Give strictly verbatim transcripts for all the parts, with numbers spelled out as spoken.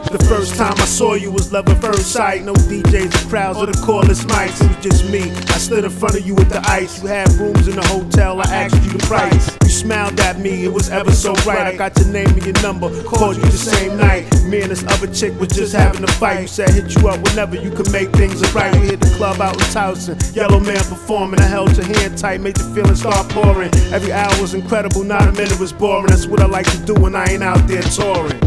The first time I saw you was love at first sight. No D Js or crowds or the cordless mics. It was just me. I stood in front of you with the ice. You had rooms in the hotel. I asked you the price. You smiled at me. It was ever so right. I got your name and your number. Called you the same night. Me and this other chick was just having a fight. You said hit you up whenever you could make things right. We hit the club out in Towson. Yellow Man performing. I held your hand tight. Made the feeling start pouring. Every hour was incredible. Not a minute was boring. That's what I like to do when I ain't out there touring.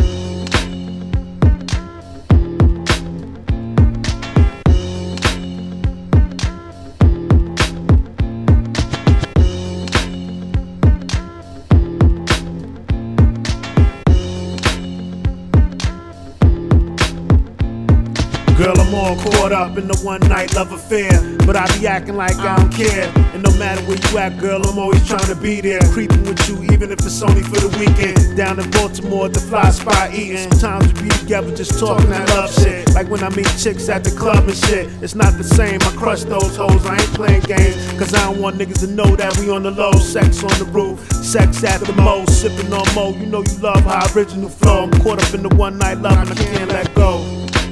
Girl, I'm all caught up in the one night love affair, but I be acting like I don't care. And no matter where you at, girl, I'm always trying to be there, creeping with you even if it's only for the weekend. Down in Baltimore at the Fly Spot eating. Sometimes we be together just talking that love shit, like when I meet chicks at the club and shit. It's not the same, I crush those hoes, I ain't playing games, cause I don't want niggas to know that we on the low. Sex on the roof, sex at the mo, sipping on mo. You know you love how original flow. I'm caught up in the one night love and I can't let go.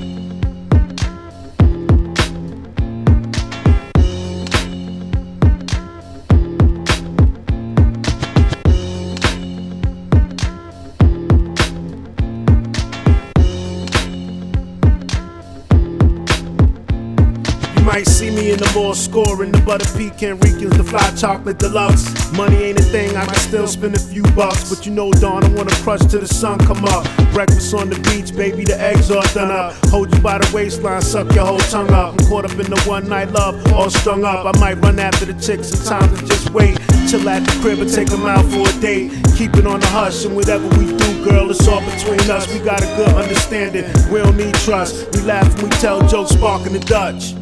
You might see me in the mall scoring the butter pecan Ricans, the fly chocolate deluxe. Money ain't a thing, I can still spend a few bucks, but you know, Dawn, I wanna crush till the sun come up. Breakfast on the beach, baby, the eggs all done up. Hold you by the waistline, suck your whole tongue up. I'm caught up in the one night love, all strung up. I might run after the chicks sometimes and just wait. Chill at the crib and take them out for a date. Keep it on the hush, and whatever we do, girl, it's all between us. We got a good understanding, we don't need trust. We laugh and we tell jokes, sparking the Dutch.